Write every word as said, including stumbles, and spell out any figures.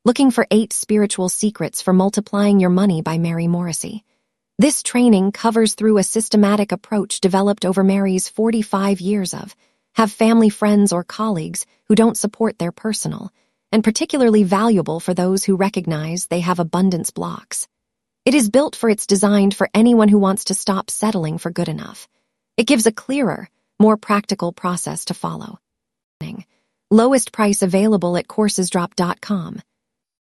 Looking for Eight Spiritual Secrets for Multiplying Your Money by Mary Morrissey. This training covers through a systematic approach developed over Mary's forty-five years of have family, friends, or colleagues who don't support their personal, and particularly valuable for those who recognize they have abundance blocks. It is built for it's designed for anyone who wants to stop settling for good enough. It gives a clearer, more practical process to follow. Lowest price available at coursesdrop dot com.